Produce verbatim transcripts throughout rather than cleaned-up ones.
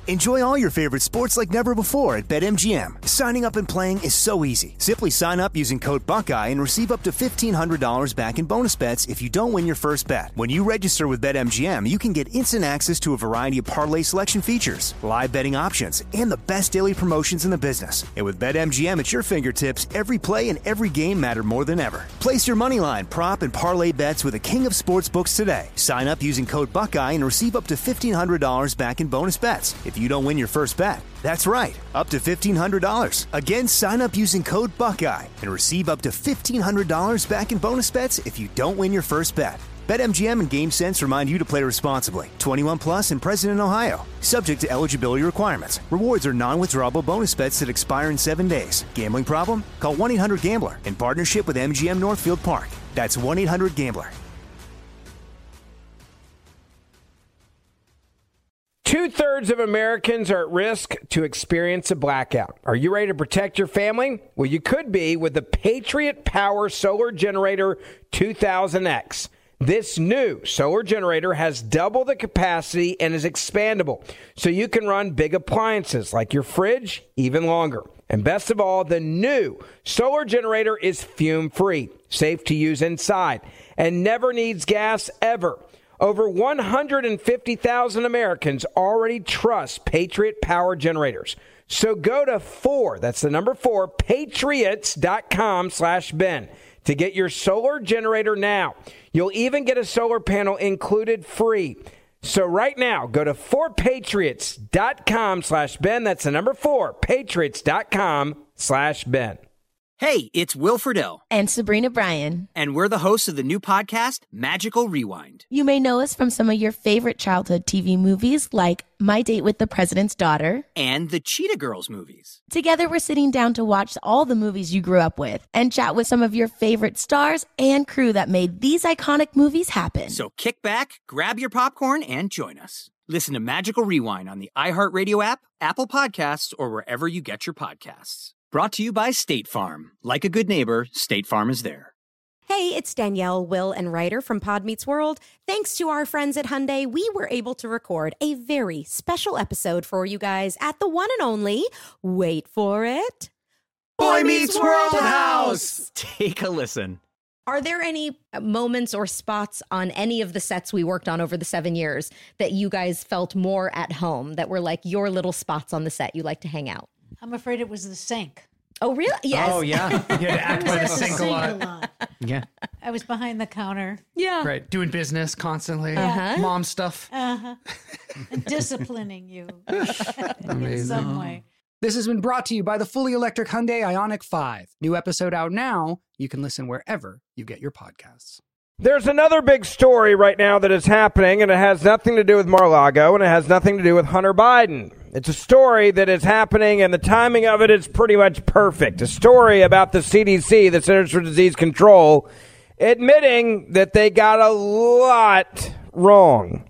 Enjoy all your favorite sports like never before at BetMGM. Signing up and playing is so easy. Simply sign up using code Buckeye and receive up to fifteen hundred dollars back in bonus bets if you don't win your first bet. When you register with BetMGM, you can get instant access to a variety of parlay selection features, live betting options, and the best daily promotions in the business. And with BetMGM at your fingertips, every play and every game matter more than ever. Place your moneyline, prop, and parlay bets with the king of sportsbooks today. Sign up using code Buckeye and receive up to fifteen hundred dollars back in bonus bets if you don't win your first bet. That's right, up to fifteen hundred dollars. Again, sign up using code Buckeye and receive up to fifteen hundred dollars back in bonus bets if you don't win your first bet. BetMGM and GameSense remind you to play responsibly. twenty-one plus and present in Ohio. Subject to eligibility requirements. Rewards are non-withdrawable bonus bets that expire in seven days. Gambling problem? Call one eight hundred gambler in partnership with M G M Northfield Park. That's one eight hundred gambler. Two-thirds of Americans are at risk to experience a blackout. Are you ready to protect your family? Well, you could be with the Patriot Power Solar Generator two thousand X. This new solar generator has double the capacity and is expandable, so you can run big appliances like your fridge even longer. And best of all, the new solar generator is fume-free, safe to use inside, and never needs gas ever. Over one hundred fifty thousand Americans already trust Patriot Power Generators. So go to four, that's the number four, patriots.com slash Ben to get your solar generator now. You'll even get a solar panel included free. So right now, go to four patriots.com slash Ben. That's the number four, patriots.com slash Ben. Hey, it's Will Friedle. And Sabrina Bryan. And we're the hosts of the new podcast, Magical Rewind. You may know us from some of your favorite childhood T V movies like My Date with the President's Daughter. And the Cheetah Girls movies. Together, we're sitting down to watch all the movies you grew up with and chat with some of your favorite stars and crew that made these iconic movies happen. So kick back, grab your popcorn, and join us. Listen to Magical Rewind on the iHeartRadio app, Apple Podcasts, or wherever you get your podcasts. Brought to you by State Farm. Like a good neighbor, State Farm is there. Hey, it's Danielle, Will, and Ryder from Pod Meets World. Thanks to our friends at Hyundai, we were able to record a very special episode for you guys at the one and only, wait for it, Boy Meets World House. Take a listen. Are there any moments or spots on any of the sets we worked on over the seven years that you guys felt more at home, that were like your little spots on the set you like to hang out? I'm afraid it was the sink. Oh, really? Yes. Oh, yeah. You had to act by the sink a lot. a lot. Yeah. I was behind the counter. Yeah. Right. Doing business constantly. Uh-huh. Mom stuff. Uh-huh. And disciplining you in Amazing. some way. This has been brought to you by the fully electric Hyundai Ioniq five. New episode out now. You can listen wherever you get your podcasts. There's another big story right now that is happening, and it has nothing to do with Mar-a-Lago, and it has nothing to do with Hunter Biden. It's a story that is happening, and the timing of it is pretty much perfect. A story about the C D C, the Centers for Disease Control, admitting that they got a lot wrong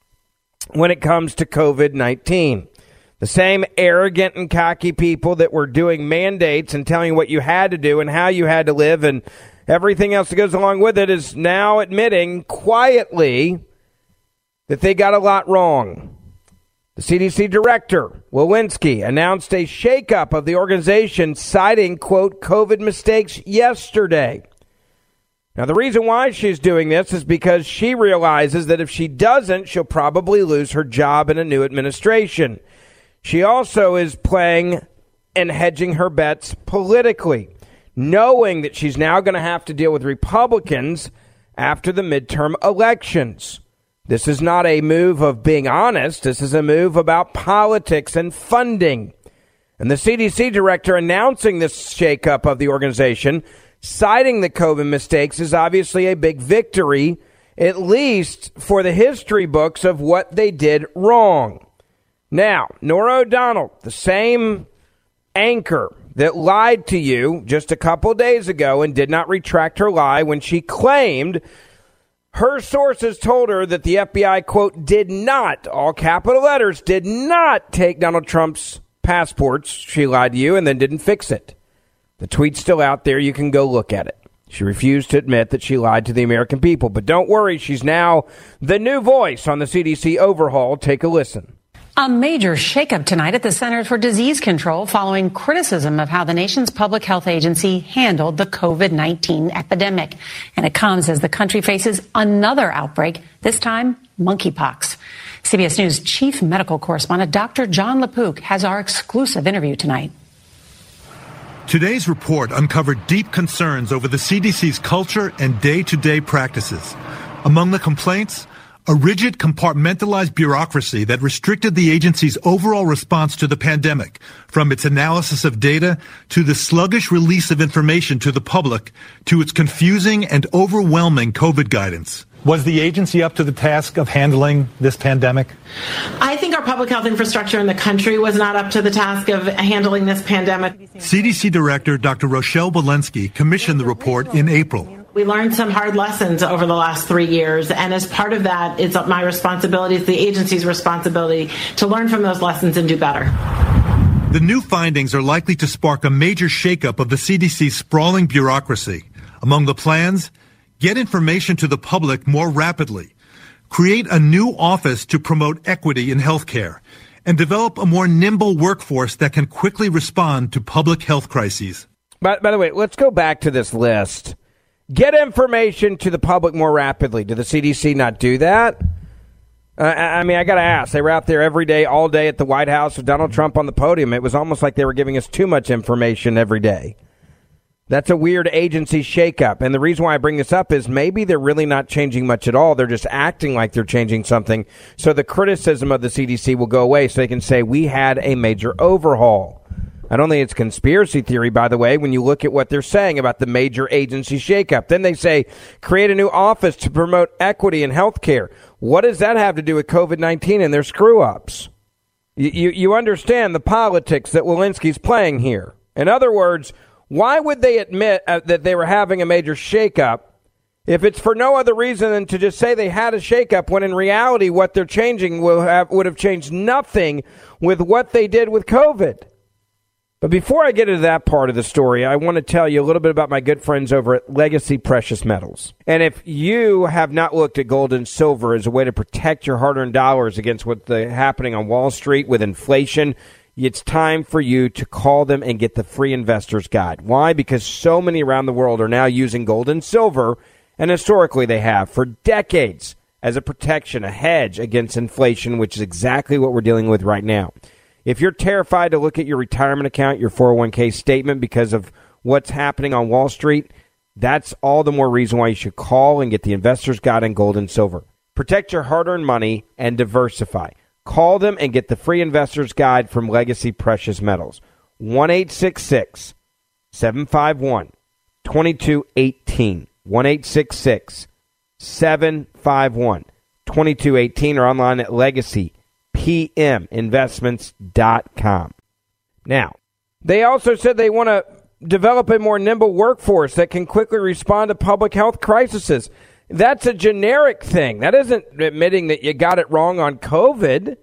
when it comes to covid nineteen. The same arrogant and cocky people that were doing mandates and telling you what you had to do and how you had to live and everything else that goes along with it is now admitting quietly that they got a lot wrong. The C D C director, Walensky, announced a shakeup of the organization, citing, quote, COVID mistakes yesterday. Now, the reason why she's doing this is because she realizes that if she doesn't, she'll probably lose her job in a new administration. She also is playing and hedging her bets politically, knowing that she's now going to have to deal with Republicans after the midterm elections. This is not a move of being honest. This is a move about politics and funding. And the C D C director announcing this shakeup of the organization, citing the COVID mistakes, is obviously a big victory, at least for the history books of what they did wrong. Now, Norah O'Donnell, the same anchor that lied to you just a couple days ago and did not retract her lie when she claimed her sources told her that the F B I, quote, did not, all capital letters, did not take Donald Trump's passports. She lied to you and then didn't fix it. The tweet's still out there. You can go look at it. She refused to admit that she lied to the American people. But don't worry, she's now the new voice on the C D C overhaul. Take a listen. A major shakeup tonight at the Centers for Disease Control following criticism of how the nation's public health agency handled the COVID nineteen epidemic. And it comes as the country faces another outbreak, this time monkeypox. C B S News chief medical correspondent Doctor John LaPook has our exclusive interview tonight. Today's report uncovered deep concerns over the C D C's culture and day-to-day practices. Among the complaints, a rigid, compartmentalized bureaucracy that restricted the agency's overall response to the pandemic, from its analysis of data to the sluggish release of information to the public to its confusing and overwhelming COVID guidance. Was the agency up to the task of handling this pandemic? I think our public health infrastructure in the country was not up to the task of handling this pandemic. C D C Director Doctor Rochelle Walensky commissioned the report in April. We learned some hard lessons over the last three years, and as part of that, it's my responsibility, it's the agency's responsibility to learn from those lessons and do better. The new findings are likely to spark a major shakeup of the C D C's sprawling bureaucracy. Among the plans, get information to the public more rapidly, create a new office to promote equity in healthcare, and develop a more nimble workforce that can quickly respond to public health crises. By, by the way, let's go back to this list. Get information to the public more rapidly. Did the C D C not do that? Uh, I mean, I got to ask. They were out there every day, all day at the White House with Donald Trump on the podium. It was almost like they were giving us too much information every day. That's a weird agency shakeup. And the reason why I bring this up is maybe they're really not changing much at all. They're just acting like they're changing something. So the criticism of the C D C will go away so they can say we had a major overhaul. I don't think it's conspiracy theory, by the way, when you look at what they're saying about the major agency shakeup. Then they say create a new office to promote equity in healthcare. What does that have to do with COVID nineteen and their screw-ups? You, you, you understand the politics that Walensky's playing here. In other words, why would they admit uh, that they were having a major shakeup if it's for no other reason than to just say they had a shakeup when in reality what they're changing will have, would have changed nothing with what they did with COVID? But before I get into that part of the story, I want to tell you a little bit about my good friends over at Legacy Precious Metals. And if you have not looked at gold and silver as a way to protect your hard-earned dollars against what's happening on Wall Street with inflation, it's time for you to call them and get the free investor's guide. Why? Because so many around the world are now using gold and silver, and historically they have for decades, as a protection, a hedge against inflation, which is exactly what we're dealing with right now. If you're terrified to look at your retirement account, your four oh one k statement because of what's happening on Wall Street, that's all the more reason why you should call and get the investor's guide on gold and silver. Protect your hard-earned money and diversify. Call them and get the free investor's guide from Legacy Precious Metals. one eight six six, seven five one, two two one eight. one eight six six, seven five one, two two one eight or online at legacy p m investments dot com. Now, they also said they want to develop a more nimble workforce that can quickly respond to public health crises. That's a generic thing. That isn't admitting that you got it wrong on COVID.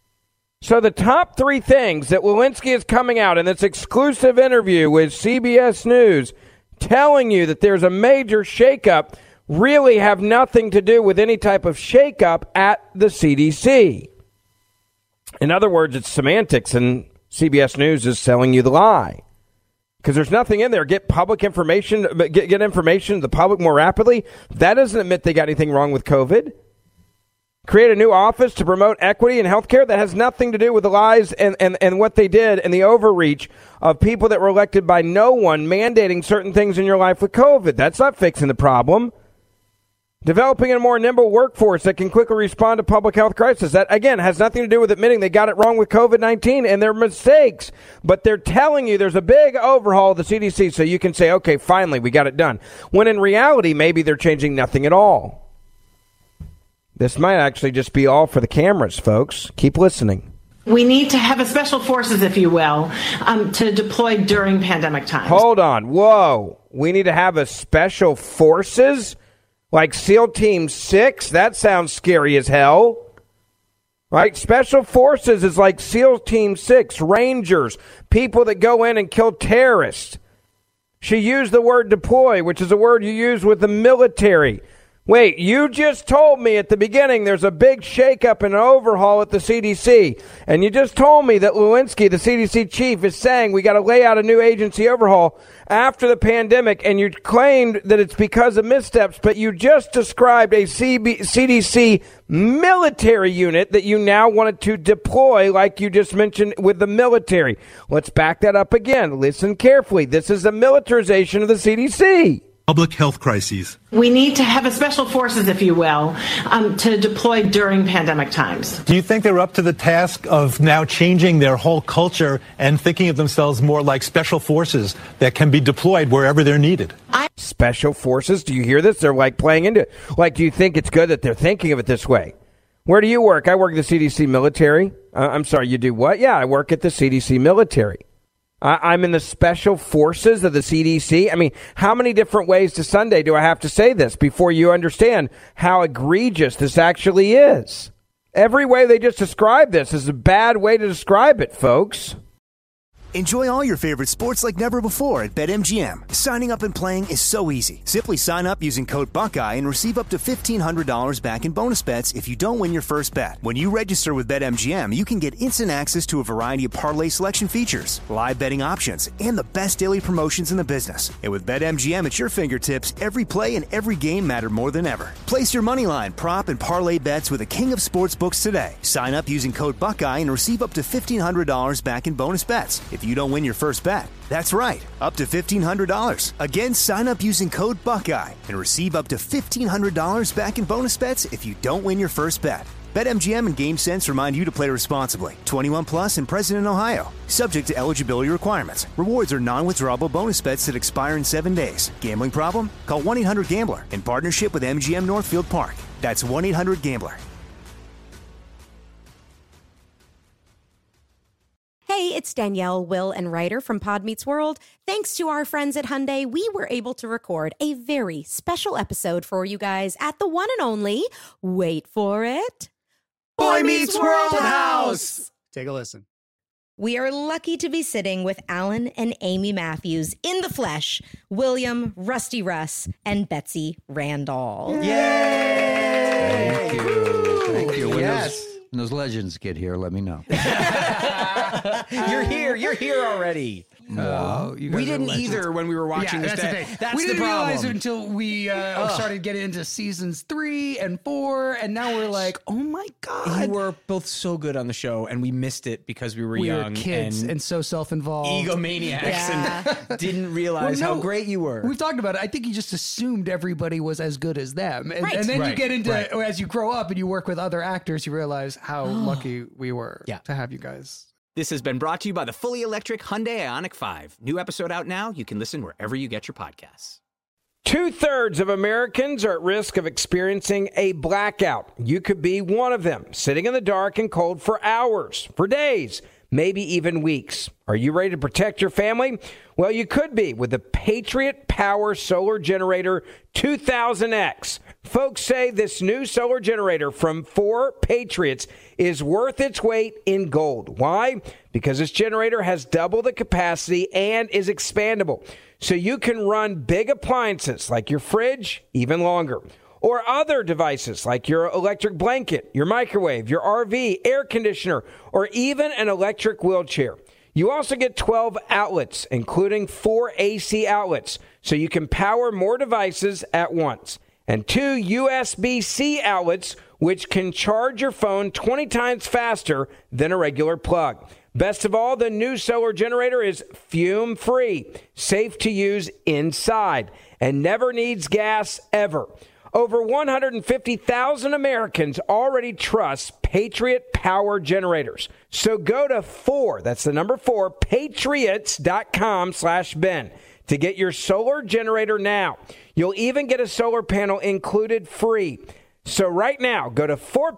So the top three things that Walensky is coming out in this exclusive interview with C B S News telling you that there's a major shakeup really have nothing to do with any type of shakeup at the C D C. In other words, it's semantics, and C B S News is selling you the lie. Because there's nothing in there. Get public information, get, get information to the public more rapidly. That doesn't admit they got anything wrong with COVID. Create a new office to promote equity in healthcare. That has nothing to do with the lies and, and, and what they did and the overreach of people that were elected by no one mandating certain things in your life with COVID. That's not fixing the problem. Developing a more nimble workforce that can quickly respond to public health crises. That, again, has nothing to do with admitting they got it wrong with COVID nineteen and their mistakes. But they're telling you there's a big overhaul of the C D C so you can say, okay, finally, we got it done. When in reality, maybe they're changing nothing at all. This might actually just be all for the cameras, folks. Keep listening. We need to have a special forces, if you will, um, to deploy during pandemic times. Hold on. Whoa. We need to have a special forces? Like SEAL Team six? That sounds scary as hell. Right? Special Forces is like SEAL Team six, Rangers, people that go in and kill terrorists. She used the word deploy, which is a word you use with the military. Wait, you just told me at the beginning there's a big shakeup and an overhaul at the C D C. And you just told me that Lewinsky, the C D C chief, is saying we got to lay out a new agency overhaul after the pandemic. And you claimed that it's because of missteps, but you just described a C B- C D C military unit that you now wanted to deploy, like you just mentioned with the military. Let's back that up again. Listen carefully. This is a militarization of the C D C. Public health crises. We need to have a special forces, if you will, um, to deploy during pandemic times. Do you think they're up to the task of now changing their whole culture and thinking of themselves more like special forces that can be deployed wherever they're needed? I- Special forces? Do you hear this? They're like playing into it. Like, do you think it's good that they're thinking of it this way? Where do you work? I work at the C D C military. Uh, I'm sorry, you do what? Yeah, I work at the C D C military. I'm in the special forces of the C D C. I mean, how many different ways to Sunday do I have to say this before you understand how egregious this actually is? Every way they just describe this is a bad way to describe it, folks. Enjoy all your favorite sports like never before at BetMGM. Signing up and playing is so easy. Simply sign up using code Buckeye and receive up to fifteen hundred dollars back in bonus bets if you don't win your first bet. When you register with BetMGM, you can get instant access to a variety of parlay selection features, live betting options, and the best daily promotions in the business. And with BetMGM at your fingertips, every play and every game matter more than ever. Place your moneyline, prop, and parlay bets with the king of sportsbooks today. Sign up using code Buckeye and receive up to fifteen hundred dollars back in bonus bets if you don't win your first bet. That's right, up to fifteen hundred dollars. Again, sign up using code Buckeye and receive up to fifteen hundred dollars back in bonus bets if you don't win your first bet. BetMGM and GameSense remind you to play responsibly. twenty-one plus and present in Ohio. Subject to eligibility requirements. Rewards are non-withdrawable bonus bets that expire in seven days. Gambling problem? Call one eight hundred gambler in partnership with M G M Northfield Park. That's one eight hundred gambler. Hey, it's Danielle, Will, and Ryder from Pod Meets World. Thanks to our friends at Hyundai, we were able to record a very special episode for you guys at the one and only, wait for it, Boy Meets World House. Take a listen. We are lucky to be sitting with Alan and Amy Matthews in the flesh, William, Rusty Russ, and Betsy Randall. Yay! Thank you. Thank you. When, Yes. those, when those legends get here, let me know. You're here. You're here already. No, you guys we are didn't legends. either when we were watching Yeah, this. that's the day. thing. That's we the didn't problem. realize it until we uh, Ugh. started getting into seasons three and four, and now we're like, oh my god, You were both so good on the show, and we missed it because we were we young were kids and, and, so self-involved, egomaniacs, Yeah. and didn't realize Well, no, how great you were. We've talked about it. I think you just assumed everybody was as good as them, and, Right. and then you Right, get into right. as you grow up and you work with other actors, you realize how lucky we were Yeah. to have you guys. This has been brought to you by the fully electric Hyundai Ioniq five. New episode out now. You can listen wherever you get your podcasts. Two-thirds of Americans are at risk of experiencing a blackout. You could be one of them, sitting in the dark and cold for hours, for days, maybe even weeks. Are you ready to protect your family? Well, you could be with the Patriot Power Solar Generator two thousand X. Folks say this new solar generator from four Patriots is worth its weight in gold. Why? Because this generator has double the capacity and is expandable. So you can run big appliances like your fridge even longer. Or other devices like your electric blanket, your microwave, your R V, air conditioner, or even an electric wheelchair. You also get twelve outlets, including four A C outlets, so you can power more devices at once. And two U S B C outlets, which can charge your phone twenty times faster than a regular plug. Best of all, the new solar generator is fume-free, safe to use inside, and never needs gas ever. Over one hundred fifty thousand Americans already trust Patriot Power Generators. So go to four, that's the number four, patriots.com slash Ben to get your solar generator now. You'll even get a solar panel included free. So right now, go to four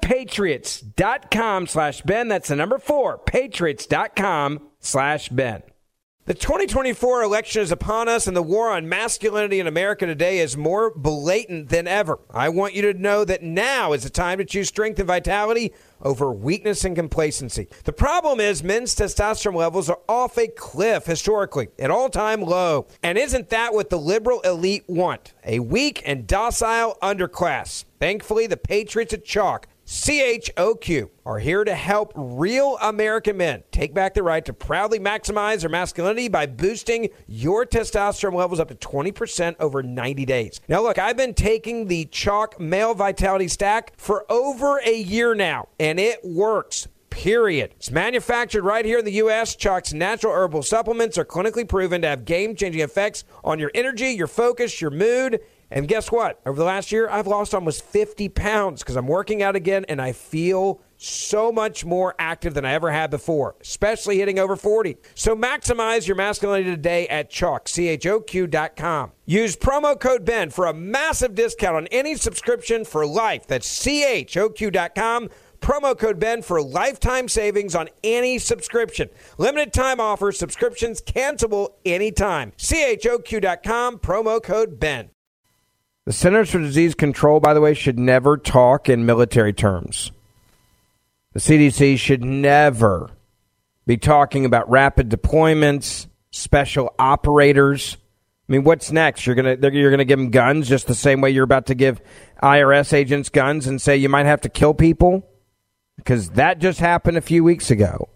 patriots.com slash Ben. That's the number four, patriots.com slash Ben. The twenty twenty-four election is upon us, and the war on masculinity in America today is more blatant than ever. I want you to know that now is the time to choose strength and vitality over weakness and complacency. The problem is men's testosterone levels are off a cliff historically, an all-time low. And isn't that what the liberal elite want? A weak and docile underclass. Thankfully, the patriots at Chalk, C H O Q, are here to help real American men take back the right to proudly maximize their masculinity by boosting your testosterone levels up to twenty percent over ninety days. Now, look, I've been taking the Chalk Male Vitality Stack for over a year now, and it works. Period. It's manufactured right here in the U S Chalk's natural herbal supplements are clinically proven to have game-changing effects on your energy, your focus, your mood. And guess what? Over the last year, I've lost almost fifty pounds because I'm working out again, and I feel so much more active than I ever had before, especially hitting over forty. So maximize your masculinity today at Chalk, C H O Q dot com. Use promo code Ben for a massive discount on any subscription for life. That's C H O Q dot com. Promo code Ben for lifetime savings on any subscription. Limited time offer. Subscriptions cancelable anytime. C H O Q dot com. Promo code Ben. The Centers for Disease Control, by the way, should never talk in military terms. The C D C should never be talking about rapid deployments, special operators. I mean, what's next? You're gonna you're gonna give them guns just the same way you're about to give I R S agents guns and say you might have to kill people? Because that just happened a few weeks ago.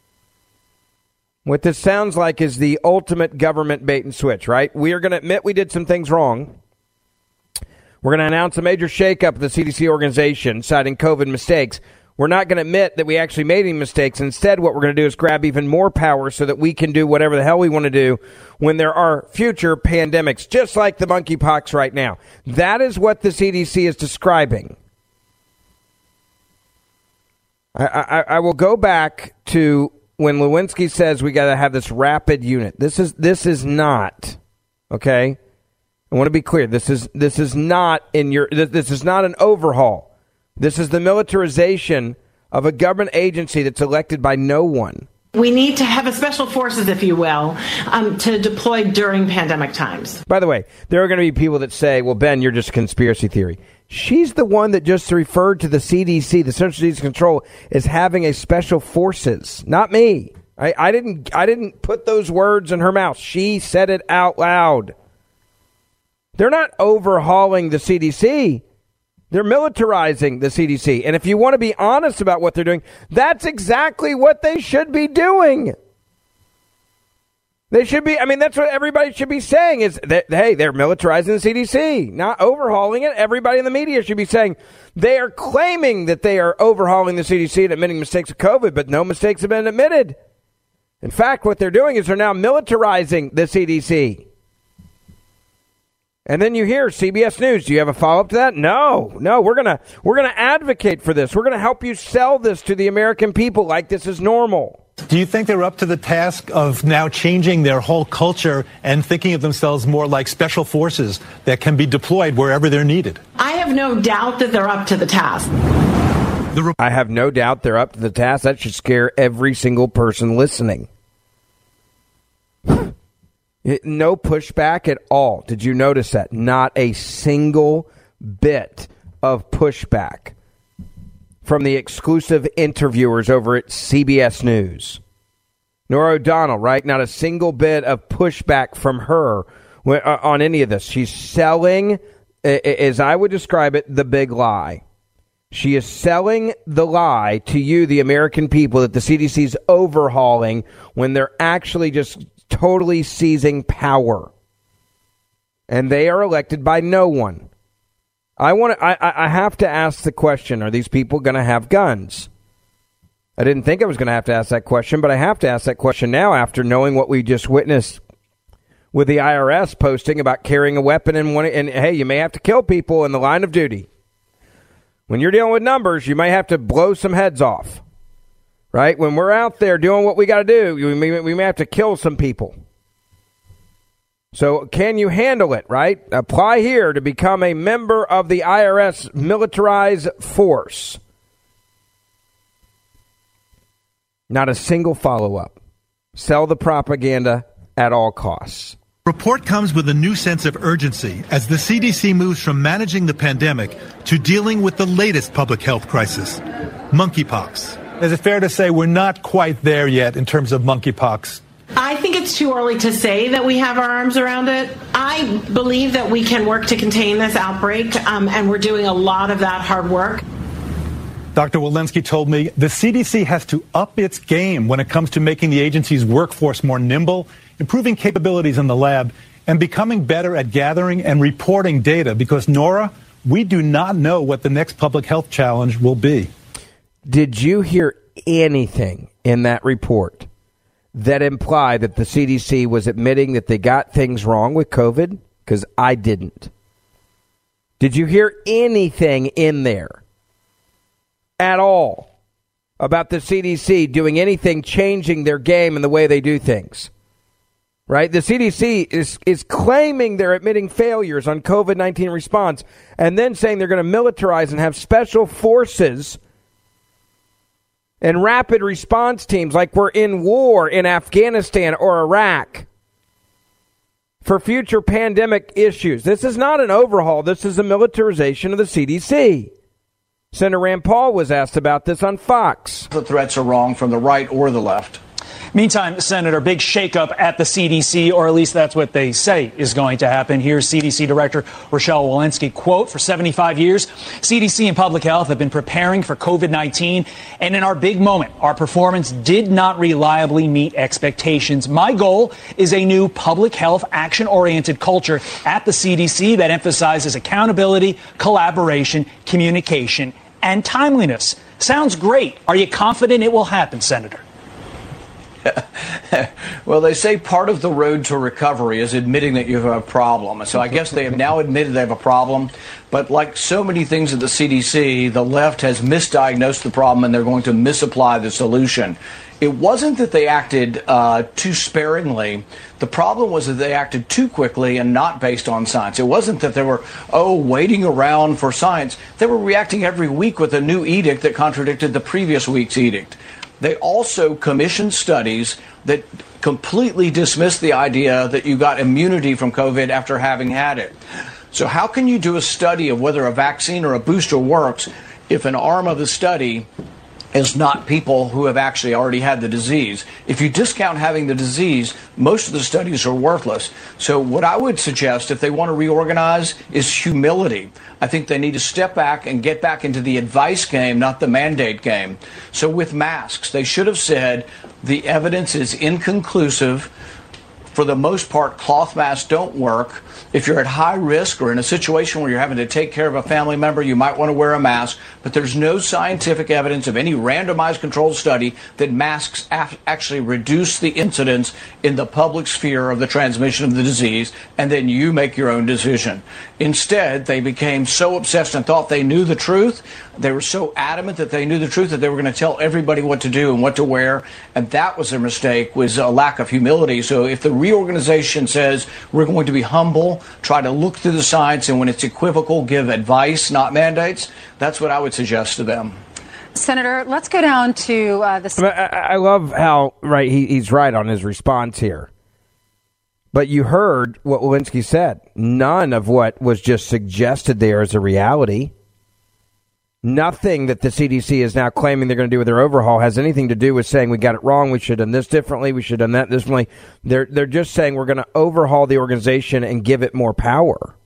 What this sounds like is the ultimate government bait and switch, right? We are going to admit we did some things wrong. We're going to announce a major shakeup of the C D C organization, citing COVID mistakes. We're not going to admit that we actually made any mistakes. Instead, what we're going to do is grab even more power so that we can do whatever the hell we want to do when there are future pandemics, just like the monkeypox right now. That is what the C D C is describing. I, I, I will go back to when Lewinsky says we got to have this rapid unit. This is this is not, okay? I want to be clear. This is this is not in your. This, this is not an overhaul. This is the militarization of a government agency that's elected by no one. We need to have a special forces, if you will, um, to deploy during pandemic times. By the way, there are going to be people that say, well, Ben, you're just conspiracy theory. She's the one that just referred to the C D C, the Centers for Disease Control, as having a special forces, not me. I, I didn't. I didn't put those words in her mouth. She said it out loud. They're not overhauling the C D C. They're militarizing the C D C. And if you want to be honest about what they're doing, that's exactly what they should be doing. They should be, I mean, that's what everybody should be saying is that, hey, they're militarizing the C D C, not overhauling it. Everybody in the media should be saying they are claiming that they are overhauling the C D C and admitting mistakes of COVID, but no mistakes have been admitted. In fact, what they're doing is they're now militarizing the C D C. And then you hear C B S News. Do you have a follow-up to that? No, no. We're gonna we're gonna advocate for this. We're gonna help you sell this to the American people like this is normal. Do you think they're up to the task of now changing their whole culture and thinking of themselves more like special forces that can be deployed wherever they're needed? I have no doubt that they're up to the task. I have no doubt they're up to the task. That should scare every single person listening. It, no pushback at all. Did you notice that? Not a single bit of pushback from the exclusive interviewers over at C B S News. Norah O'Donnell, right? Not a single bit of pushback from her on any of this. She's selling, as I would describe it, the big lie. She is selling the lie to you, the American people, that the C D C is overhauling when they're actually just totally seizing power. And they are elected by no one. I want to, I, I have to ask the question, are these people going to have guns? I didn't think I was going to have to ask that question, but I have to ask that question now after knowing what we just witnessed with the I R S posting about carrying a weapon in one, and hey, you may have to kill people in the line of duty. When you're dealing with numbers, you may have to blow some heads off. Right? When we're out there doing what we got to do, we may, we may have to kill some people. So can you handle it, right? Apply here to become a member of the I R S militarized force. Not a single follow-up. Sell the propaganda at all costs. Report comes with a new sense of urgency as the C D C moves from managing the pandemic to dealing with the latest public health crisis, monkeypox. Is it fair to say we're not quite there yet in terms of monkeypox? I think it's too early to say that we have our arms around it. I believe that we can work to contain this outbreak, um, and we're doing a lot of that hard work. Doctor Walensky told me the C D C has to up its game when it comes to making the agency's workforce more nimble, improving capabilities in the lab, and becoming better at gathering and reporting data because, Nora, we do not know what the next public health challenge will be. Did you hear anything in that report that implied that the C D C was admitting that they got things wrong with COVID? Because I didn't. Did you hear anything in there at all about the C D C doing anything changing their game and the way they do things? Right? The C D C is is claiming they're admitting failures on COVID nineteen response and then saying they're going to militarize and have special forces and rapid response teams like we're in war in Afghanistan or Iraq for future pandemic issues. This is not an overhaul. This is a militarization of the C D C. Senator Rand Paul was asked about this on Fox. The threats are wrong from the right or the left. Meantime, Senator, big shakeup at the C D C, or at least that's what they say is going to happen. Here's C D C Director Rochelle Walensky, quote, for seventy-five years, C D C and public health have been preparing for COVID nineteen. And in our big moment, our performance did not reliably meet expectations. My goal is a new public health action-oriented culture at the C D C that emphasizes accountability, collaboration, communication, and timeliness. Sounds great. Are you confident it will happen, Senator? Well, they say part of the road to recovery is admitting that you have a problem. So I guess they have now admitted they have a problem. But like so many things at the C D C, the left has misdiagnosed the problem and they're going to misapply the solution. It wasn't that they acted uh, too sparingly. The problem was that they acted too quickly and not based on science. It wasn't that they were, oh, waiting around for science. They were reacting every week with a new edict that contradicted the previous week's edict. They also commissioned studies that completely dismissed the idea that you got immunity from COVID after having had it. So how can you do a study of whether a vaccine or a booster works if an arm of the study is not people who have actually already had the disease? If you discount having the disease, most of the studies are worthless. So what I would suggest if they want to reorganize is humility. I think they need to step back and get back into the advice game, not the mandate game. So with masks, they should have said the evidence is inconclusive. For the most part, cloth masks don't work. If you're at high risk or in a situation where you're having to take care of a family member, you might want to wear a mask. But there's no scientific evidence of any randomized controlled study that masks af- actually reduce the incidence in the public sphere of the transmission of the disease, and then you make your own decision. Instead, they became so obsessed and thought they knew the truth. They were so adamant that they knew the truth that they were going to tell everybody what to do and what to wear. And that was their mistake, was a lack of humility. So if the reorganization says we're going to be humble, try to look through the science, and when it's equivocal, give advice, not mandates, that's what I would suggest to them. Senator, let's go down to uh, the... I, I love how, right, he, he's right on his response here. But you heard what Walensky said. None of what was just suggested there is a reality. Nothing that the C D C is now claiming they're going to do with their overhaul has anything to do with saying we got it wrong, we should have done this differently, we should have done that differently. They're they're just saying we're going to overhaul the organization and give it more power.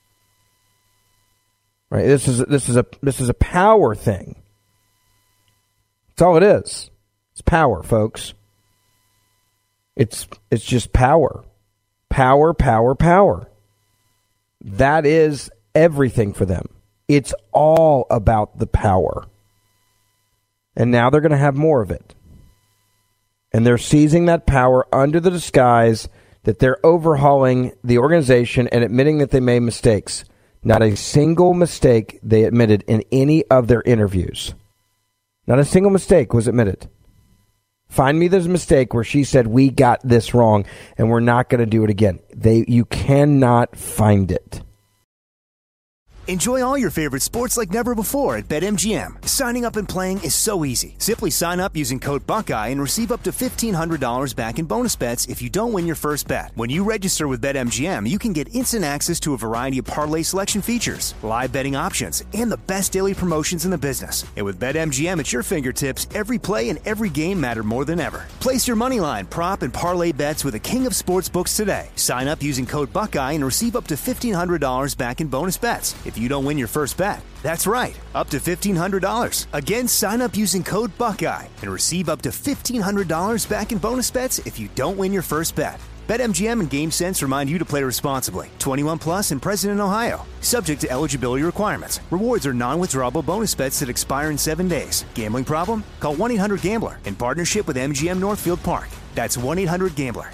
Right? This is this is a this is a power thing. That's all it is. It's power, folks. It's it's just power. Power, power, power. That is everything for them. It's all about the power. And now they're going to have more of it. And they're seizing that power under the disguise that they're overhauling the organization and admitting that they made mistakes. Not a single mistake they admitted in any of their interviews. Not a single mistake was admitted. Find me this mistake where she said, we got this wrong and we're not going to do it again. They, you cannot find it. Enjoy all your favorite sports like never before at BetMGM. Signing up and playing is so easy. Simply sign up using code Buckeye and receive up to fifteen hundred dollars back in bonus bets if you don't win your first bet. When you register with BetMGM, you can get instant access to a variety of parlay selection features, live betting options, and the best daily promotions in the business. And with BetMGM at your fingertips, every play and every game matter more than ever. Place your moneyline, prop, and parlay bets with the king of sportsbooks today. Sign up using code Buckeye and receive up to fifteen hundred dollars back in bonus bets if you don't win your first bet. That's right, up to fifteen hundred dollars. Again, sign up using code Buckeye and receive up to fifteen hundred dollars back in bonus bets if you don't win your first bet. BetMGM and GameSense remind you to play responsibly. twenty-one plus and present in Ohio. Subject to eligibility requirements. Rewards are non-withdrawable bonus bets that expire in seven days. Gambling problem? Call one eight hundred gambler in partnership with M G M Northfield Park. That's one eight hundred gambler.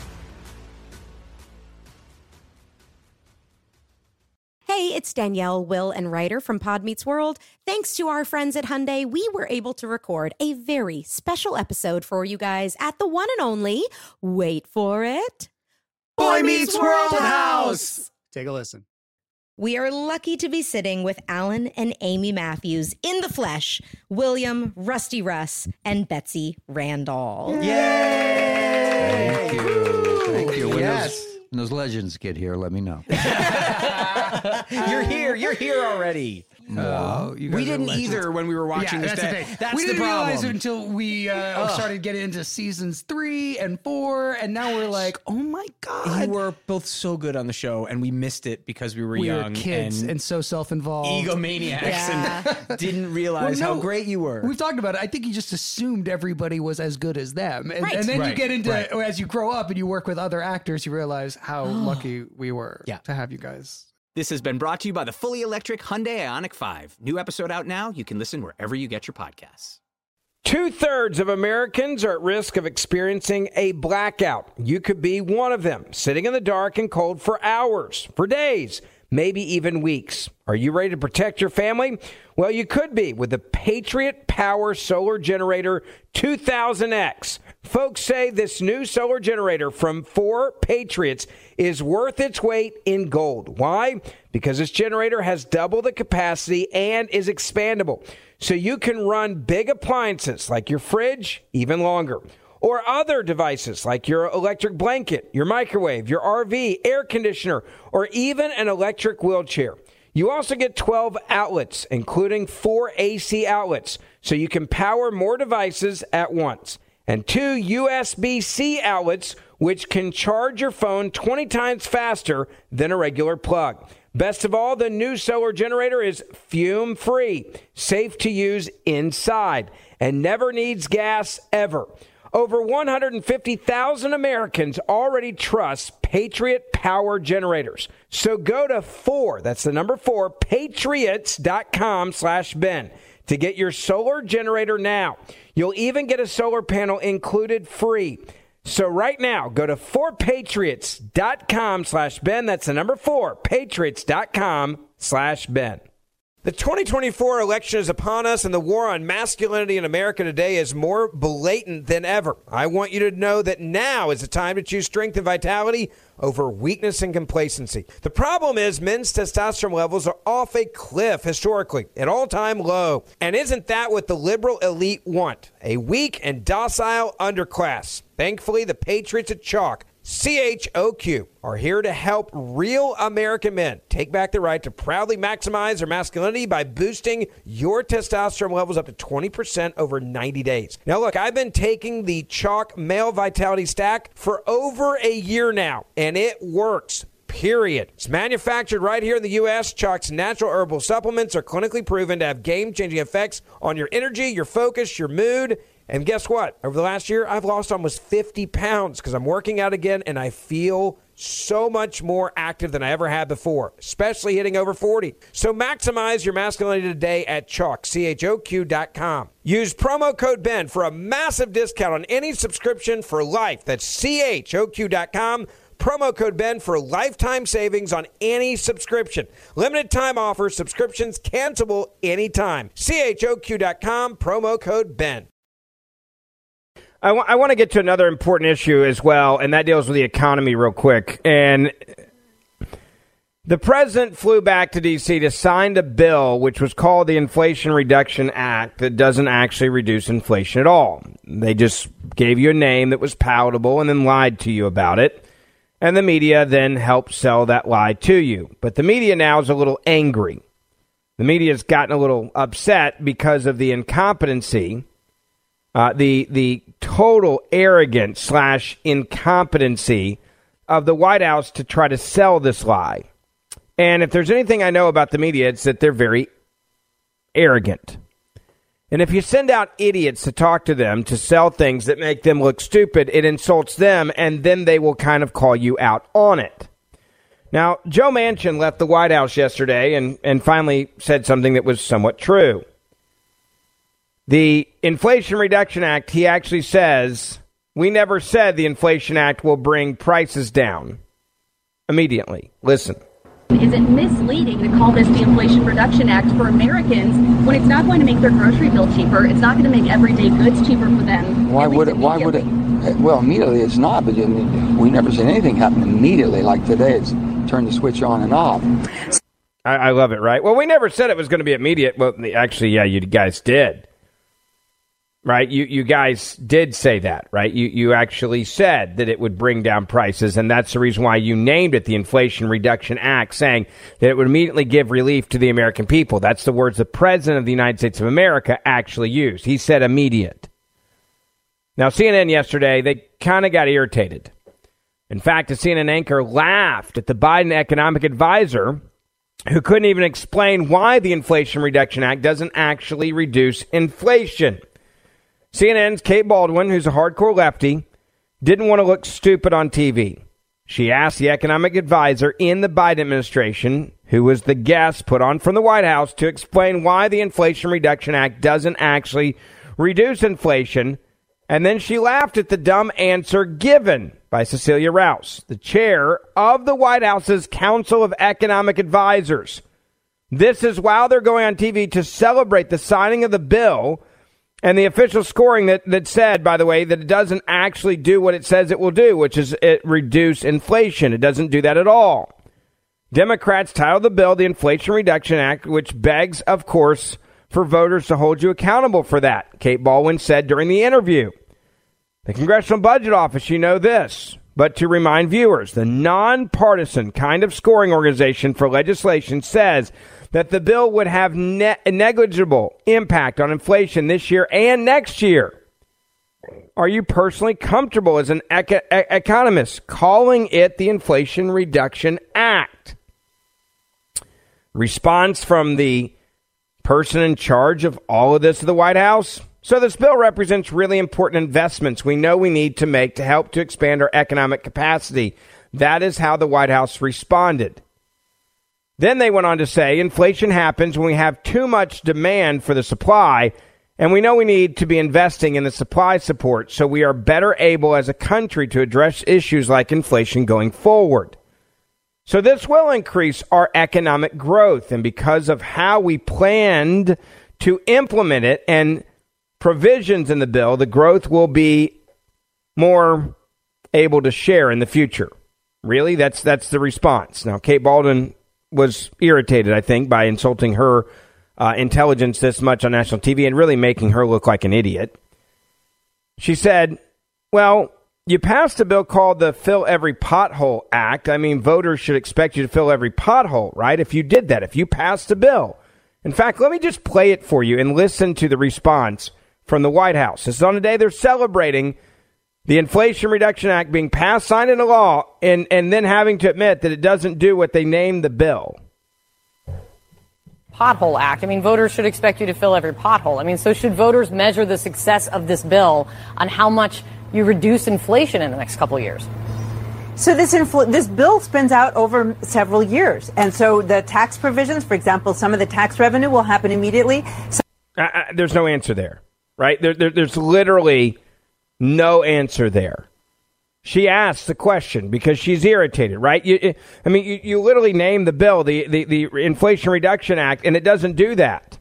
Hey, it's Danielle, Will, and Ryder from Pod Meets World. Thanks to our friends at Hyundai, we were able to record a very special episode for you guys at the one and only, wait for it, Boy Meets World House. Take a listen. We are lucky to be sitting with Alan and Amy Matthews in the flesh, William, Rusty Russ, and Betsy Randall. Yay! Thank you. Thank you. When, Yes. those, when those legends get here, let me know. You're here. You're here already. Oh, you guys we are didn't legends. either when we were watching yeah, this. that's day. the thing. That's we the didn't problem. realize it until we uh, Ugh. started getting into seasons three and four, and now we're like, oh my god, You were both so good on the show, and we missed it because we were we young were kids and, and, so self-involved, egomaniacs, Yeah. and didn't realize Well, no, how great you were. We've talked about it. I think you just assumed everybody was as good as them, and, Right. and then you Right, get into right. as you grow up and you work with other actors, you realize how lucky we were Yeah. to have you guys. This has been brought to you by the fully electric Hyundai Ioniq five. New episode out now. You can listen wherever you get your podcasts. Two-thirds of Americans are at risk of experiencing a blackout. You could be one of them, sitting in the dark and cold for hours, for days, maybe even weeks. Are you ready to protect your family? Well, you could be with the Patriot Power Solar Generator two thousand X. Folks say this new solar generator from four Patriots is worth its weight in gold. Why? Because this generator has double the capacity and is expandable. So you can run big appliances like your fridge even longer. Or other devices like your electric blanket, your microwave, your R V, air conditioner, or even an electric wheelchair. You also get twelve outlets, including four A C outlets, so you can power more devices at once. And two U S B C outlets, which can charge your phone twenty times faster than a regular plug. Best of all, the new solar generator is fume-free, safe to use inside, and never needs gas ever. Over one hundred fifty thousand Americans already trust Patriot Power Generators. So go to four, that's the number four, patriots.com slash Ben to get your solar generator now. You'll even get a solar panel included free. So right now, go to four patriots.com slash Ben. That's the number four, patriots.com slash Ben. The twenty twenty-four election is upon us, and the war on masculinity in America today is more blatant than ever. I want you to know that now is the time to choose strength and vitality over weakness and complacency. The problem is men's testosterone levels are off a cliff historically, an all-time low. And isn't that what the liberal elite want? A weak and docile underclass. Thankfully, the Patriots at Chalk, C H O Q, are here to help real American men take back the right to proudly maximize their masculinity by boosting your testosterone levels up to twenty percent over ninety days. Now, look, I've been taking the Chalk Male Vitality Stack for over a year now, and it works. Period. It's manufactured right here in the U S Chalk's natural herbal supplements are clinically proven to have game-changing effects on your energy, your focus, your mood. And guess what? Over the last year, I've lost almost fifty pounds because I'm working out again, and I feel so much more active than I ever had before, especially hitting over forty. So maximize your masculinity today at Chalk, C H O Q dot com. Use promo code Ben for a massive discount on any subscription for life. That's C H O Q dot com. Promo code Ben for lifetime savings on any subscription. Limited time offer. Subscriptions cancelable anytime. C H O Q dot com. Promo code Ben. I, w- I want to get to another important issue as well, and that deals with the economy real quick. And The president flew back to D C to sign a bill which was called the Inflation Reduction Act that doesn't actually reduce inflation at all. They just gave you a name that was palatable and then lied to you about it. And the media then helped sell that lie to you. But the media now is a little angry. The media has gotten a little upset because of the incompetency, uh, the the total arrogance slash incompetency of the White House to try to sell this lie. And if there's anything I know about the media, it's that they're very arrogant. And if you send out idiots to talk to them to sell things that make them look stupid, it insults them, and then they will kind of call you out on it. Now, Joe Manchin left the White House yesterday and, and finally said something that was somewhat true. The Inflation Reduction Act, he actually says, we never said the Inflation Act will bring prices down. Immediately. Listen. Is it misleading to call this the Inflation Reduction Act for Americans when it's not going to make their grocery bill cheaper? It's not going to make everyday goods cheaper for them. Why would it? Why would it? Well, immediately it's not, but I mean, we never seen anything happen immediately. Like today, it's turned the switch on and off. I, I love it, right? Well, we never said it was going to be immediate. Well, actually, yeah, you guys did. Right? You you guys did say that, right? You you actually said that it would bring down prices, and that's the reason why you named it the Inflation Reduction Act, saying that it would immediately give relief to the American people. That's the words the President of the United States of America actually used. He said immediate. Now, C N N yesterday, they kind of got irritated. In fact, a C N N anchor laughed at the Biden economic advisor who couldn't even explain why the Inflation Reduction Act doesn't actually reduce inflation. C N N's Kate Baldwin, who's a hardcore lefty, didn't want to look stupid on T V. She asked the economic advisor in the Biden administration, who was the guest put on from the White House, to explain why the Inflation Reduction Act doesn't actually reduce inflation. And then she laughed at the dumb answer given by Cecilia Rouse, the chair of the White House's Council of Economic Advisors. This is while they're going on T V to celebrate the signing of the bill and the official scoring that, that said, by the way, that it doesn't actually do what it says it will do, which is it reduce inflation. It doesn't do that at all. Democrats titled the bill the Inflation Reduction Act, which begs, of course, for voters to hold you accountable for that, Kate Baldwin said during the interview. The Congressional Budget Office, you know this, but to remind viewers, the nonpartisan kind of scoring organization for legislation says that the bill would have ne- negligible impact on inflation this year and next year. Are you personally comfortable as an eco- e- economist calling it the Inflation Reduction Act? Response from the person in charge of all of this at the White House? So this bill represents really important investments we know we need to make to help to expand our economic capacity. That is how the White House responded. Then they went on to say inflation happens when we have too much demand for the supply, and we know we need to be investing in the supply support so we are better able as a country to address issues like inflation going forward. So this will increase our economic growth, and because of how we planned to implement it and provisions in the bill, the growth will be more able to share in the future. Really? That's that's the response. Now, Kate Baldwin was irritated, I think, by insulting her uh, intelligence this much on national T V and really making her look like an idiot. She said, well, you passed a bill called the Fill Every Pothole Act. I mean, voters should expect you to fill every pothole, right? If you did that, if you passed a bill. In fact, let me just play it for you and listen to the response from the White House. This is on the day they're celebrating the Inflation Reduction Act being passed, signed into law, and, and then having to admit that it doesn't do what they named the bill. Pothole Act. I mean, voters should expect you to fill every pothole. I mean, so should voters measure the success of this bill on how much you reduce inflation in the next couple of years? So this infl- this bill spins out over several years. And so the tax provisions, for example, some of the tax revenue will happen immediately. So- uh, uh, there's no answer there, right? There, there, there's literally no answer there. She asked the question because she's irritated, right? You, I mean, you, you literally name the bill, the, the, the Inflation Reduction Act, and it doesn't do that.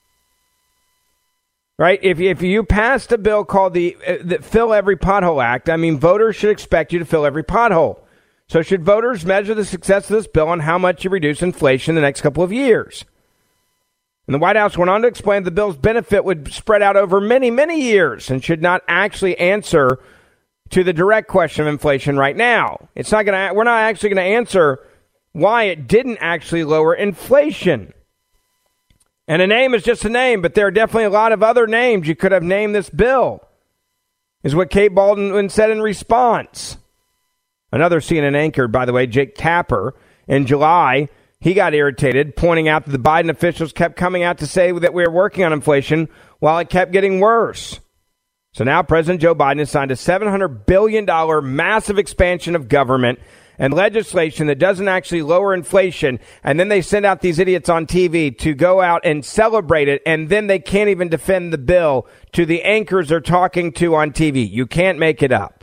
Right? If, if you passed a bill called the, uh, the Fill Every Pothole Act, I mean, voters should expect you to fill every pothole. So should voters measure the success of this bill on how much you reduce inflation in the next couple of years? And the White House went on to explain the bill's benefit would spread out over many, many years and should not actually answer to the direct question of inflation right now. It's not going to. We're not actually going to answer why it didn't actually lower inflation. And a name is just a name, but there are definitely a lot of other names you could have named this bill, is what Kate Baldwin said in response. Another C N N anchor, by the way, Jake Tapper, in July, he got irritated, pointing out that the Biden officials kept coming out to say that we were working on inflation while it kept getting worse. So now President Joe Biden has signed a seven hundred billion dollars massive expansion of government and legislation that doesn't actually lower inflation. And then they send out these idiots on T V to go out and celebrate it. And then they can't even defend the bill to the anchors they're talking to on T V. You can't make it up.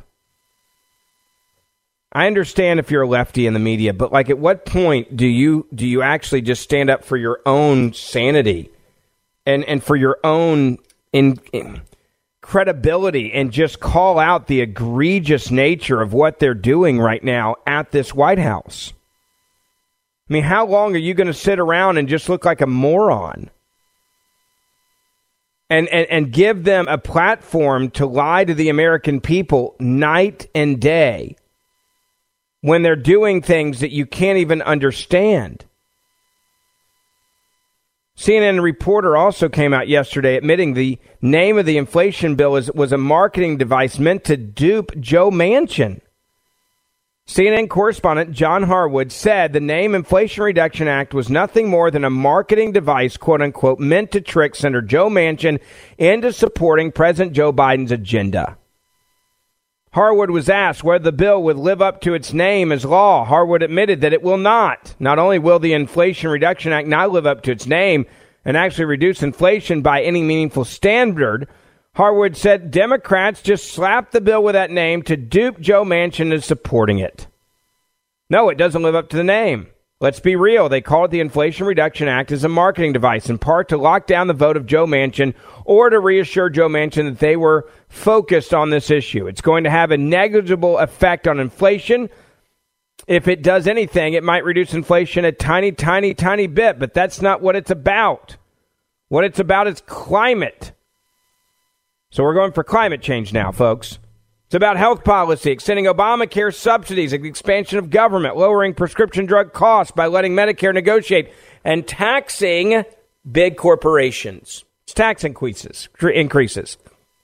I understand if you're a lefty in the media, but like at what point do you do you actually just stand up for your own sanity and, and for your own in, in credibility and just call out the egregious nature of what they're doing right now at this White House? I mean, how long are you going to sit around and just look like a moron and, and, and give them a platform to lie to the American people night and day when they're doing things that you can't even understand? C N N reporter also came out yesterday admitting the name of the inflation bill is, was a marketing device meant to dupe Joe Manchin. C N N correspondent John Harwood said the name Inflation Reduction Act was nothing more than a marketing device, quote unquote, meant to trick Senator Joe Manchin into supporting President Joe Biden's agenda. Harwood was asked whether the bill would live up to its name as law. Harwood admitted that it will not. Not only will the Inflation Reduction Act not live up to its name and actually reduce inflation by any meaningful standard, Harwood said Democrats just slapped the bill with that name to dupe Joe Manchin into supporting it. No, it doesn't live up to the name. Let's be real. They call it the Inflation Reduction Act as a marketing device, in part to lock down the vote of Joe Manchin or to reassure Joe Manchin that they were focused on this issue. It's going to have a negligible effect on inflation. If it does anything, it might reduce inflation a tiny, tiny, tiny bit, but that's not what it's about. What it's about is climate. So we're going for climate change now, folks. It's about health policy, extending Obamacare subsidies, the expansion of government, lowering prescription drug costs by letting Medicare negotiate, and taxing big corporations. It's tax increases. increases.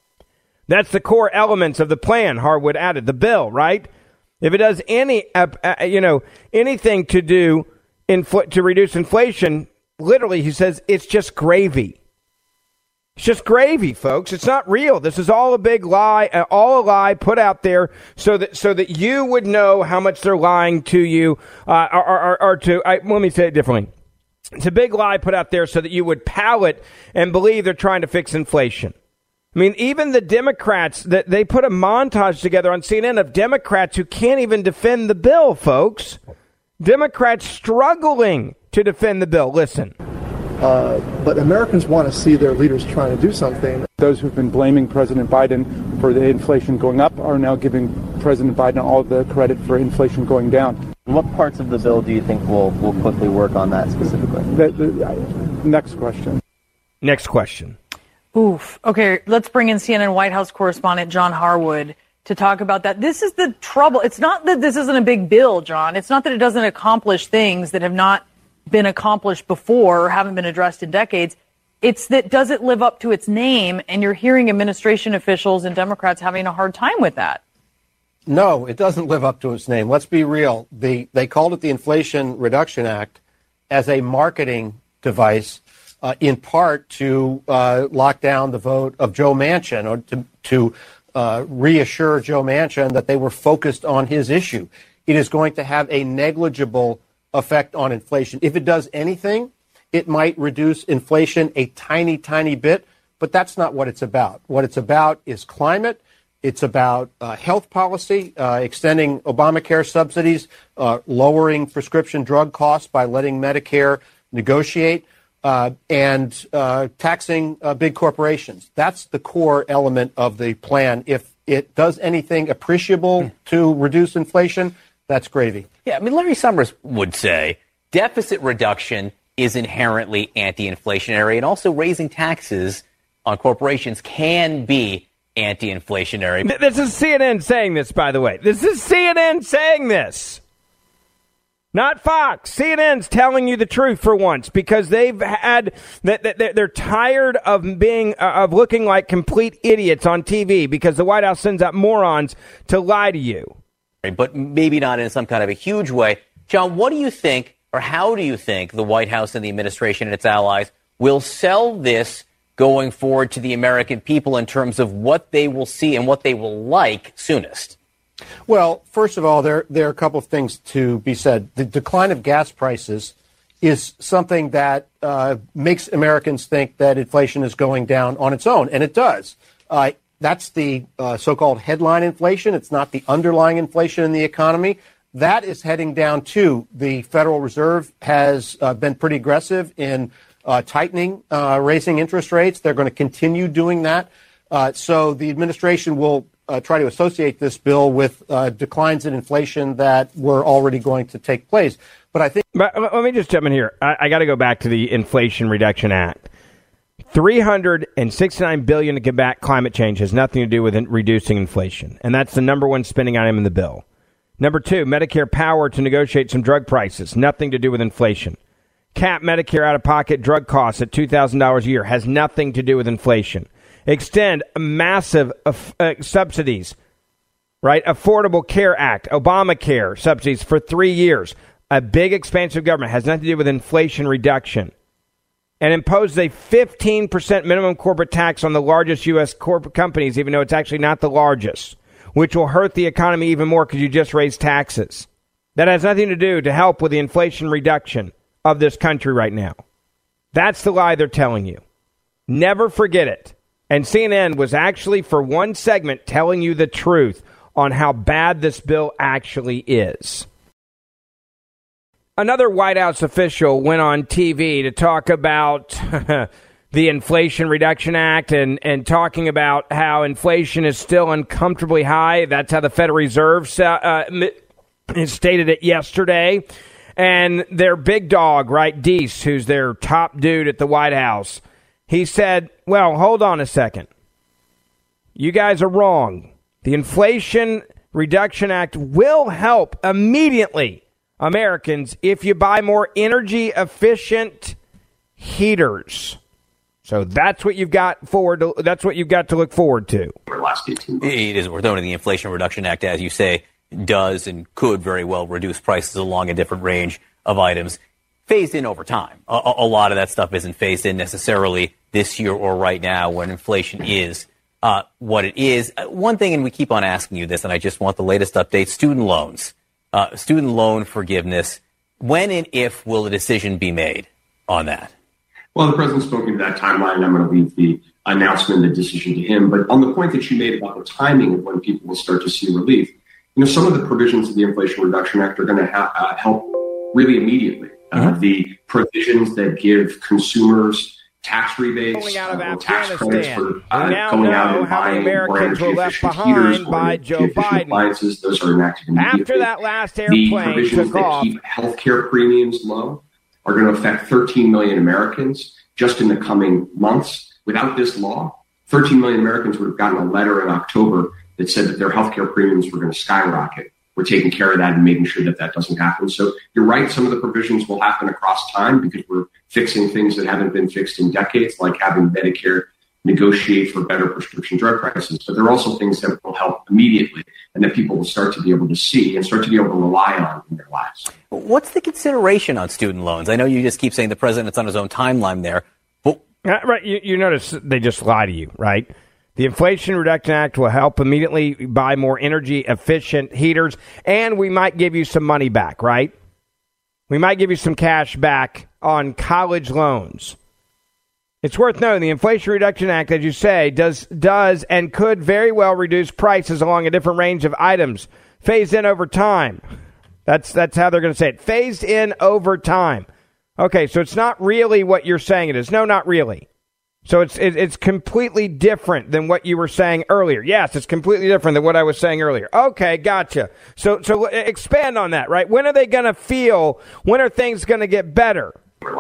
That's the core elements of the plan, Harwood added. The bill, right? If it does any, uh, uh, you know, anything to do infl- to reduce inflation, literally, he says, it's just gravy. It's just gravy, folks. It's not real. This is all a big lie, uh, all a lie put out there so that so that you would know how much they're lying to you, uh, or, or, or to, I, let me say it differently. It's a big lie put out there so that you would palate and believe they're trying to fix inflation. I mean, even the Democrats, that they put a montage together on C N N of Democrats who can't even defend the bill, folks. Democrats struggling to defend the bill. Listen. Uh, but Americans want to see their leaders trying to do something. Those who've been blaming President Biden for the inflation going up are now giving President Biden all the credit for inflation going down. What parts of the bill do you think will, will quickly work on that specifically? The, the, uh, next question. Next question. Oof. Okay, let's bring in C N N White House correspondent John Harwood to talk about that. This is the trouble. It's not that this isn't a big bill, John. It's not that it doesn't accomplish things that have not been accomplished before or haven't been addressed in decades. It's that does it live up to its name? And you're hearing administration officials and Democrats having a hard time with that. No, it doesn't live up to its name. Let's be real. The, they called it the Inflation Reduction Act as a marketing device, uh, in part to uh, lock down the vote of Joe Manchin, or to, to uh, reassure Joe Manchin that they were focused on his issue. It is going to have a negligible effect on inflation. If it does anything, it might reduce inflation a tiny, tiny bit, but that's not what it's about. What it's about is climate. It's about uh, health policy, uh, extending Obamacare subsidies, uh, lowering prescription drug costs by letting Medicare negotiate, uh, and uh, taxing uh, big corporations. That's the core element of the plan. If it does anything appreciable to reduce inflation, that's gravy. Yeah, I mean, Larry Summers would say deficit reduction is inherently anti-inflationary, and also raising taxes on corporations can be anti-inflationary. This is C N N saying this, by the way. This is C N N saying this. Not Fox. C N N's telling you the truth for once, because they've had that they're tired of being uh, of looking like complete idiots on T V because the White House sends out morons to lie to you. But maybe not in some kind of a huge way. John, what do you think, or how do you think the White House and the administration and its allies will sell this going forward to the American people in terms of what they will see and what they will like soonest? Well, first of all, there, there are a couple of things to be said. The decline of gas prices is something that uh, makes Americans think that inflation is going down on its own, and it does. Uh, that's the uh, so-called headline inflation. It's not the underlying inflation in the economy. That is heading down, too. The Federal Reserve has uh, been pretty aggressive in uh, tightening, uh, raising interest rates. They're going to continue doing that. Uh, so the administration will uh, try to associate this bill with uh, declines in inflation that were already going to take place. But I think... But let me just jump in here. I, I got to go back to the Inflation Reduction Act. three hundred sixty-nine billion dollars to combat climate change has nothing to do with in- reducing inflation. And that's the number one spending item in the bill. Number two, Medicare power to negotiate some drug prices. Nothing to do with inflation. Cap Medicare out-of-pocket drug costs at two thousand dollars a year. Has nothing to do with inflation. Extend massive uh, uh, subsidies, right? Affordable Care Act, Obamacare subsidies for three years. A big expansive government. Has nothing to do with inflation reduction. And impose a fifteen percent minimum corporate tax on the largest U S corporate companies, even though it's actually not the largest, which will hurt the economy even more because you just raised taxes. That has nothing to do to help with the inflation reduction of this country right now. That's the lie they're telling you. Never forget it. And C N N was actually, for one segment, telling you the truth on how bad this bill actually is. Another White House official went on T V to talk about the Inflation Reduction Act and, and talking about how inflation is still uncomfortably high. That's how the Federal Reserve uh, stated it yesterday. And their big dog, right, Deese, who's their top dude at the White House, he said, well, hold on a second. You guys are wrong. The Inflation Reduction Act will help immediately Americans if you buy more energy-efficient heaters. So that's what you've got forward. To, that's what you've got to look forward to. It is worth noting the Inflation Reduction Act, as you say, does and could very well reduce prices along a different range of items, phased in over time. A, a lot of that stuff isn't phased in necessarily this year or right now when inflation is uh, what it is. One thing, and we keep on asking you this, and I just want the latest update, student loans. Uh, student loan forgiveness. When and if will a decision be made on that? Well, the president's spoken to that timeline. I'm going to leave the announcement, the decision to him. But on the point that you made about the timing of when people will start to see relief, you know, some of the provisions of the Inflation Reduction Act are going to ha- uh, help really immediately. Uh, mm-hmm. The provisions that give consumers tax rebates, uh, tax credits for uh, going out and buying Americans were left behind heaters by Joe Biden. Appliances, those are enacted immediately. After that last the airplane provisions took that off, keep health care premiums low are going to affect thirteen million Americans just in the coming months. Without this law, thirteen million Americans would have gotten a letter in October that said that their health care premiums were going to skyrocket. We're taking care of that and making sure that that doesn't happen. So you're right, some of the provisions will happen across time because we're fixing things that haven't been fixed in decades, like having Medicare negotiate for better prescription drug prices. But there are also things that will help immediately and that people will start to be able to see and start to be able to rely on in their lives. What's the consideration on student loans? I know you just keep saying the president's on his own timeline there. But uh, right, you, you notice they just lie to you, right? The Inflation Reduction Act will help immediately buy more energy-efficient heaters, and we might give you some money back, right? We might give you some cash back on college loans. It's worth noting the Inflation Reduction Act, as you say, does does and could very well reduce prices along a different range of items, phased in over time. That's that's how they're going to say it, phased in over time. Okay, so it's not really what you're saying it is. No, not really. So it's it, it's completely different than what you were saying earlier. Yes, it's completely different than what I was saying earlier. Okay, gotcha. So so expand on that, right? When are they going to feel, when are things going to get better?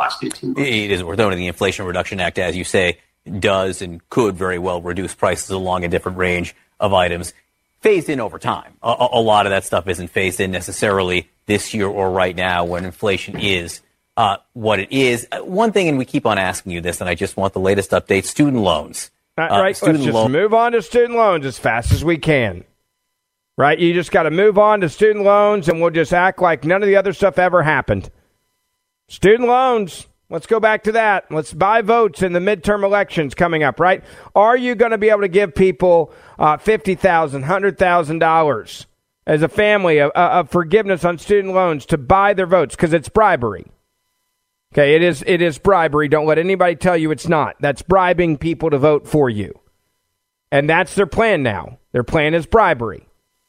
It is worth noting the Inflation Reduction Act, as you say, does and could very well reduce prices along a different range of items, phased in over time. A, a lot of that stuff isn't phased in necessarily this year or right now when inflation is uh, what it is. One thing, and we keep on asking you this, and I just want the latest update, student loans. Uh, right, student let's just lo- move on to student loans as fast as we can. Right, you just got to move on to student loans, and we'll just act like none of the other stuff ever happened. Student loans. Let's go back to that. Let's buy votes in the midterm elections coming up, right? Are you going to be able to give people uh, fifty thousand dollars, one hundred thousand dollars as a family of, of forgiveness on student loans to buy their votes? Because it's bribery. Okay, it is it is bribery. Don't let anybody tell you it's not. That's bribing people to vote for you. And that's their plan now. Their plan is bribery.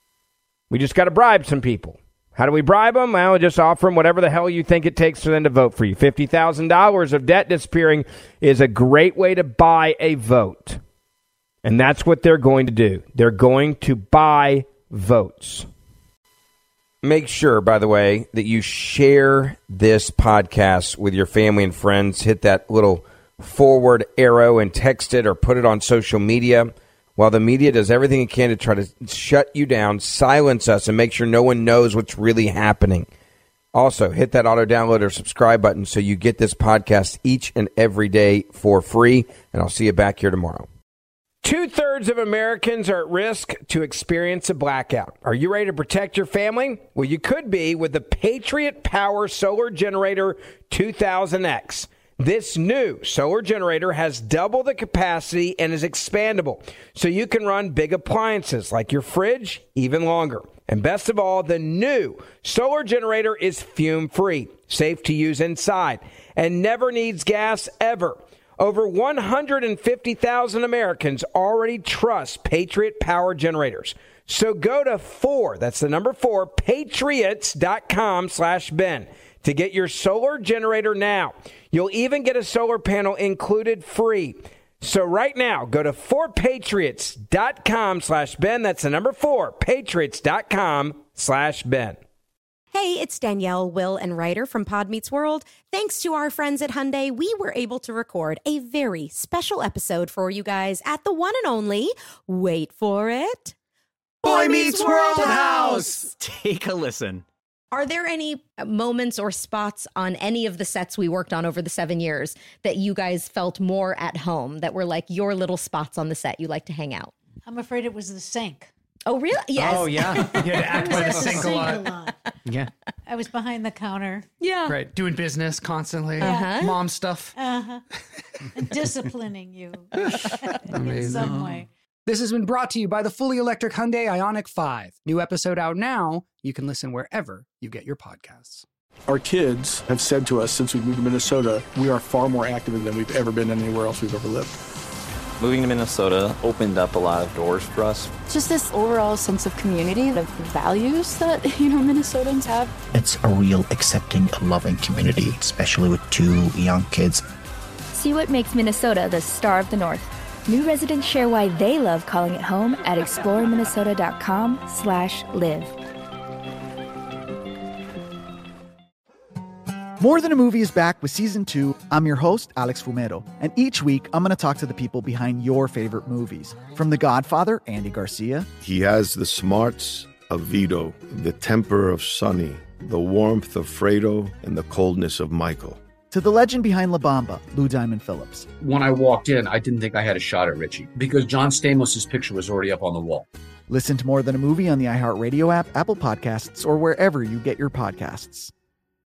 We just got to bribe some people. How do we bribe them? Well, just offer them whatever the hell you think it takes for them to vote for you. fifty thousand dollars of debt disappearing is a great way to buy a vote. And that's what they're going to do. They're going to buy votes. Make sure, by the way, that you share this podcast with your family and friends. Hit that little forward arrow and text it or put it on social media. While the media does everything it can to try to shut you down, silence us, and make sure no one knows what's really happening. Also, hit that auto-download or subscribe button so you get this podcast each and every day for free, and I'll see you back here tomorrow. Two-thirds of Americans are at risk to experience a blackout. Are you ready to protect your family? Well, you could be with the Patriot Power Solar Generator two thousand X. This new solar generator has double the capacity and is expandable, so you can run big appliances like your fridge even longer. And best of all, the new solar generator is fume-free, safe to use inside, and never needs gas ever. Over one hundred fifty thousand Americans already trust Patriot Power Generators. So go to four, that's the number four, patriots.com slash Ben to get your solar generator now. You'll even get a solar panel included free. So right now, go to four patriots.com slash Ben. That's the number four, patriots.com slash Ben. Hey, it's Danielle, Will, and Ryder from Pod Meets World. Thanks to our friends at Hyundai, we were able to record a very special episode for you guys at the one and only, wait for it, Boy Meets World House. Take a listen. Are there any moments or spots on any of the sets we worked on over the seven years that you guys felt more at home, that were like your little spots on the set you like to hang out? I'm afraid it was the sink. Oh, really? Yes. Oh, yeah. You had to act by the sink a lot. a lot. Yeah. I was behind the counter. Yeah. Right. Doing business constantly. Uh-huh. Mom stuff. Uh-huh. Disciplining you in Amazing. some way. This has been brought to you by the fully electric Hyundai Ioniq five. New episode out now. You can listen wherever you get your podcasts. Our kids have said to us since we moved to Minnesota, we are far more active than we've ever been anywhere else we've ever lived. Moving to Minnesota opened up a lot of doors for us. Just this overall sense of community, the values that, you know, Minnesotans have. It's a real accepting, loving community, especially with two young kids. See what makes Minnesota the star of the North. New residents share why they love calling it home at exploreminnesota.com slash live. More Than a Movie is back with season two. I'm your host, Alex Fumero, and each week I'm going to talk to the people behind your favorite movies. From The Godfather, Andy Garcia. He has the smarts of Vito, the temper of Sonny, the warmth of Fredo, and the coldness of Michael. To the legend behind La Bamba, Lou Diamond Phillips. When I walked in, I didn't think I had a shot at Richie because John Stamos' picture was already up on the wall. Listen to More Than a Movie on the iHeartRadio app, Apple Podcasts, or wherever you get your podcasts.